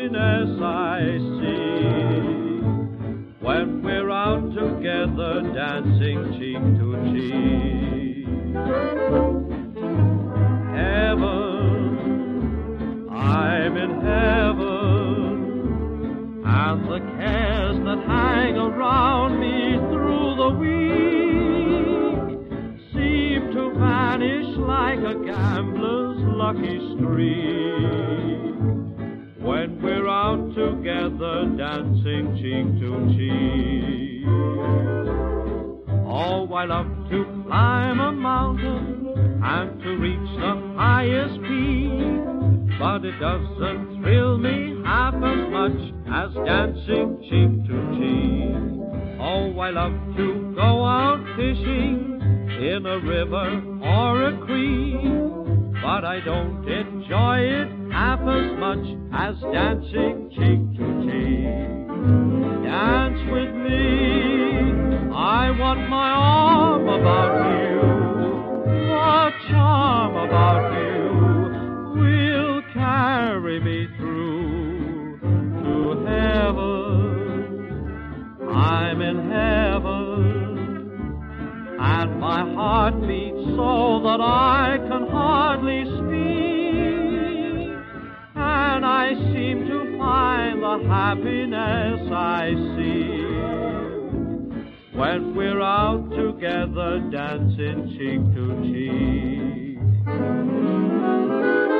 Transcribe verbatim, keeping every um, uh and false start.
happiness I see when we're out together dancing cheek to cheek. Heaven, I'm in heaven, and the cares that hang around me through the week seem to vanish like a gambler's lucky streak when we're out together dancing cheek to cheek. Oh, I love to climb a mountain and to reach the highest peak, but it doesn't thrill me half as much as dancing cheek to cheek. Oh, I love to go out fishing in a river or a creek, but I don't enjoy it half as much as dancing cheek to cheek. Dance with me, I want my arm about you, the charm about you will carry me through to heaven. I'm in heaven, and my heart beats so that I can hardly speak, and I seem to find the happiness I see when we're out together dancing cheek to cheek.